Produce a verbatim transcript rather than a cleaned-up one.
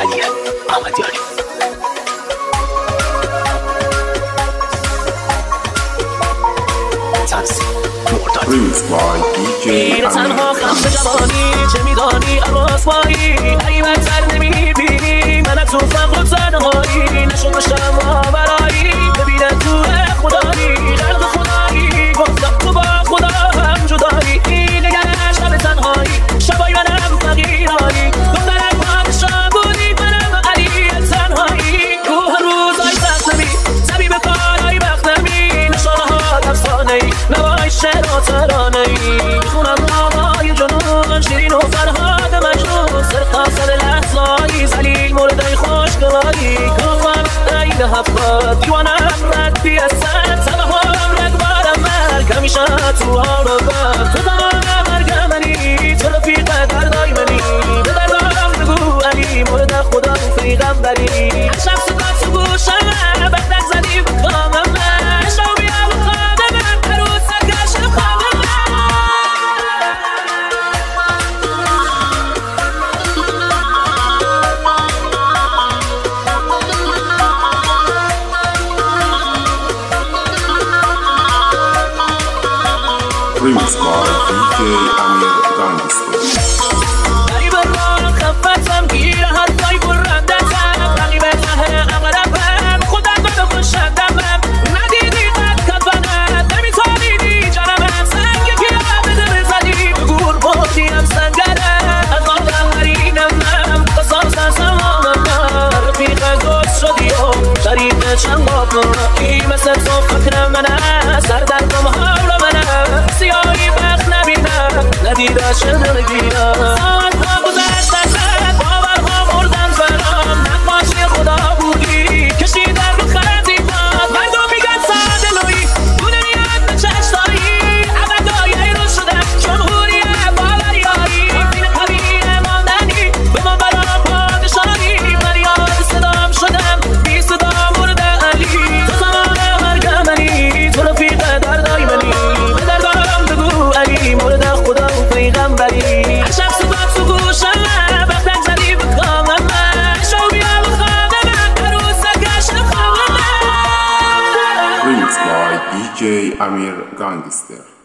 محمدیه محمدیاری میره تنها خم جوانی چه میدانی الرسوایی حیمت سر نمیبینی من تو فقر و تنهایی نشد بشم آورایی ببینه تو خدایی خلق خدایی گفتم تو با خدا هم جدایی این نگرش شب تنهایی شبای منم فقیرایی دخترم پادشاه بودی منم علی تنهایی تو هر روزای سخت نمی زبی به کارهای وقت نمی نشانه ها افسانه ای نوای شعر و ترانه ای خونم نامای جنون شیرین و فرهاد مجنون سرقا سر لحظایی زلیل موردای خوشگلایی کافم عین هفتاد دیوانم رد بیستن سبه هم رگبارم مرگ همیشه تو آرابم تو تمام مرگ منی تو رفیق دردای منی به دردام بگو علی مورد خدا و پیغمبری هر شب صدا تو گوشم بختک زدی به کامم من شو بیا و خواب من عروس سرگشم خواب Remix by دی جی امیر گانگستر. غریب راه خفتم گیر حرفای برندتم رقیب ته اغربم خودم بدو خوشندمم ندیدی قد کفنم نمیتابیدی جانمم سنگ گیرم بده بزدی به گور بردیم سنگرم از آدم غرینم من قصاب سرسمانم من رفیق دوست شدی و شریف چند قابل این مثل تو فکرم منم سر دردم حول منم سیاهی بخت نبینم ندیده شده نگیرم ساعتها گذشت ازت باورها مردن برام نقاشی خدا بودی کشیدن رو خطیفات مردم میگن سادلویی تو نمیاد به چشتایی ابدای رو شدم جمهوری باوریایی این قویه ماندنی به من برام پادشاهی من یاد صدام شدم بی صدا مورد علی تو تمام مرگ منی تو رفیق دردای منی به دردام بگو علی مورد خدا و پیغمبری هر شب صدا تو گوشم بختک زدی به کامم من شو بیا و خواب من عروس سرگشم خواب من Remix by دی جی امیر گانگستر.